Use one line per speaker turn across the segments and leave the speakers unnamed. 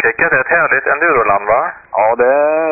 Frankrike, det är ett härligt enduroland va?
Ja, det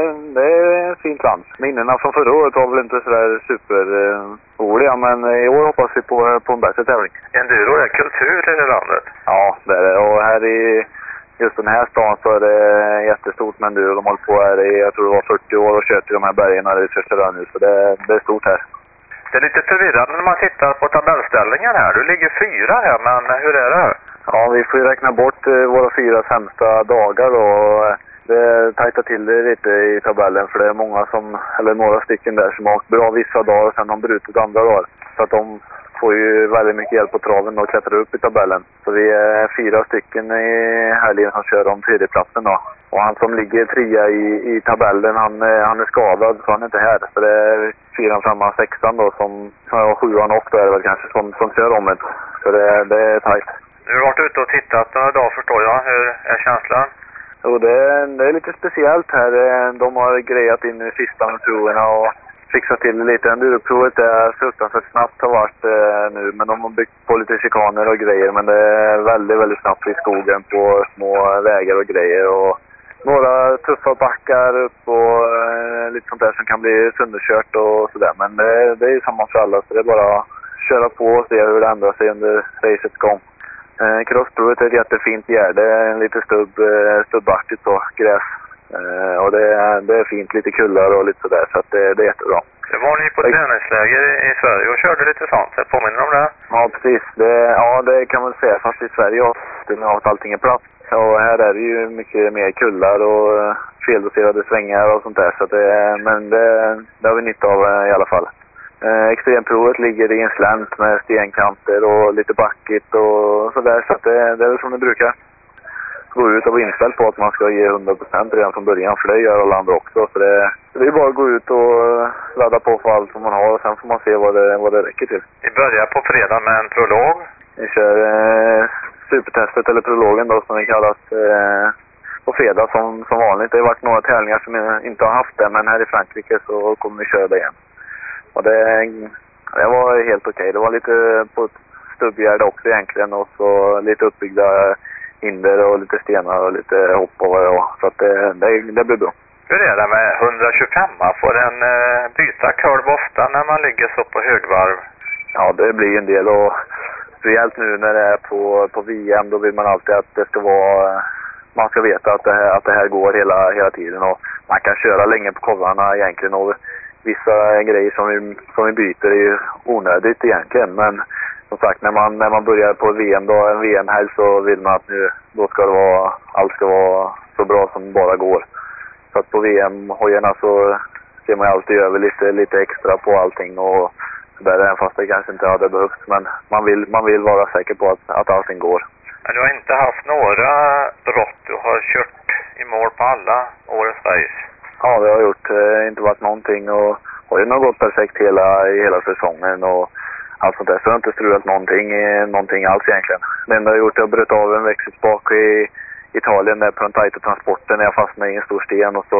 är ett fint land. Minnena från förra året var väl inte sådär superroliga, men i år hoppas vi på en bättre tävling.
Enduro är kultur i det landet.
Ja, det är det. Och här i just den här stan så är det jättestort med enduro. De håller på här i, jag tror det var 40 år och kört i de här bergen här i Södertörn nu, så det är stort här.
Det är lite förvirrande när man tittar på tabellställningen här. Du ligger 4 här, men hur är det?
Ja, vi får ju räkna bort våra 4 sämsta dagar då. Det tajtar till det lite i tabellen för det är många eller några stycken där som har åkt bra vissa dagar och sen har brutit andra dagar. Så att de får ju väldigt mycket hjälp på traven och klättrar upp i tabellen. Så vi är 4 stycken i helgen som kör om tredjeplatsen då. Och han som ligger 3 i tabellen, han är skadad så han är inte här. Så det är 4, 5, 6 då som har 7 och 8 är det väl kanske som kör om det. Så det är tajt.
Du har varit ute och tittat några dagar förstår jag. Hur är känslan?
Jo, det är lite speciellt här. De har grejat in i sista med proverna och fixat till lite. Enduroprovet är fruktansvärt snabbt har varit nu. Men de har byggt på lite chikaner och grejer. Men det är väldigt, väldigt snabbt i skogen på små vägar och grejer. Och några tuffa backar upp och lite sånt där som kan bli sönderkört och sådär. Men det är ju samma för alla så det är bara att köra på och se hur det ändrar sig under racets gång. Crossprovet är ett jättefint gärde, lite stubbaktigt så, gräs. Och det är fint, lite kullar och lite sådär så att det är jättebra.
Det var ni på träningsläger i Sverige och körde lite sånt, jag påminner om det?
Ja precis, det kan man säga fast i Sverige har allting är platt. Och här är det ju mycket mer kullar och feldoserade svängar och sånt där så att det har vi nytta av i alla fall. Extremprovet ligger i en slänt med stenkanter och lite backigt och sådär så att det är väl som det brukar. Gå ut och vara inställd på att man ska ge 100% redan från början för det gör alla andra också. Så det är bara att gå ut och ladda på för allt som man har och sen får man se vad det räcker till.
Vi börjar på fredag med en prolog.
Vi kör supertestet eller prologen då som det kallas på fredag som vanligt. Det har varit några tävlingar som jag inte har haft det men här i Frankrike så kommer vi köra det igen. Och det var helt okej. Det var lite på ett stubbgärde också egentligen och så lite uppbyggda hinder och lite stenar och lite hopp och vad det var. Så att det blir bra.
Hur är det med 125? Får en byta kurv ofta när man ligger så på högvarv?
Ja, det blir en del och speciellt nu när det är på VM då vill man alltid att det ska vara... Man ska veta att det här går hela tiden och man kan köra länge på korvarna egentligen och vissa grejer som vi byter är ju onödigt egentligen men som sagt när man börjar på VM då, en VM-helg så vill man att då ska allt ska vara så bra som bara går. Så att på VM-hojarna så ser man ju alltid över lite extra på allting och sådär även fast det kanske inte hade behövts men man vill vara säker på att allting går.
Men du har inte haft några brott, du har kört i mål på alla årets race?
Ja, det har gjort. Inte varit någonting och har ju nog gått perfekt hela säsongen och allt sånt där. Så jag har inte strulat någonting alls egentligen. Det enda jag gjort är att bryta av en växelspak i Italien där på den tajta transporten när jag fastnade i en stor sten och så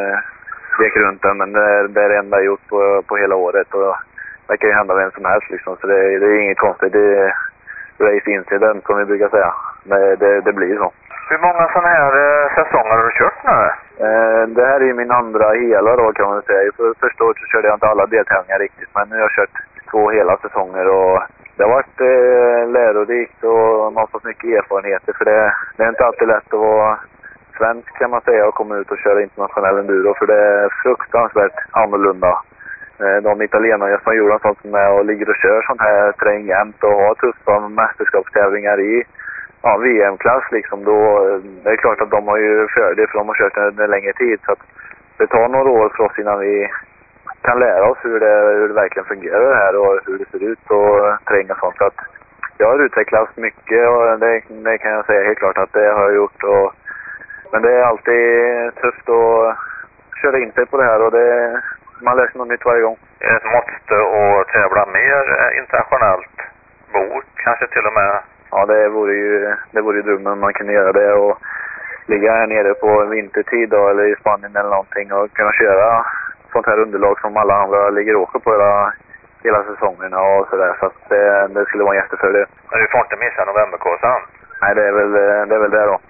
gick runt den. Men det är det enda jag gjort på hela året och det kan ju hända vem som helst liksom. Så det är inget konstigt. Det är race incident som vi brukar säga. Det blir så.
Hur många sådana här säsonger har du kört nu?
Det här är min andra hela då kan man säga. Första året så körde jag inte alla deltävlingar riktigt men nu har jag kört 2 hela säsonger och det har varit lärorikt och man har fått mycket erfarenheter för det är inte alltid lätt att vara svensk kan man säga och komma ut och köra internationell enduro för det är fruktansvärt annorlunda. De italienare som gjorde sånt som är och ligger och kör sånt här terräng jämt och har tuffa mästerskapstävlingar i VM-klass liksom, då det är klart att de har ju fördel för de har kört en längre tid så att det tar några år för oss innan vi kan lära oss hur det verkligen fungerar det här och hur det ser ut och terräng och sånt så att jag har utvecklats mycket och det kan jag säga helt klart att det har jag gjort men det är alltid tufft att köra in sig på det här och man lär sig något nytt varje gång.
Är det ett måste att tävla mer internationellt bort kanske till och med?
Ja, det vore ju drömmen om man kunde göra det och ligga här nere på vintertid då, eller i Spanien eller någonting och kunna köra sånt här underlag som alla andra ligger och åker på hela säsongerna och sådär. Så att det skulle vara en jättefördel.
Men du får inte missa novemberkåsan?
Nej, det är väl det då.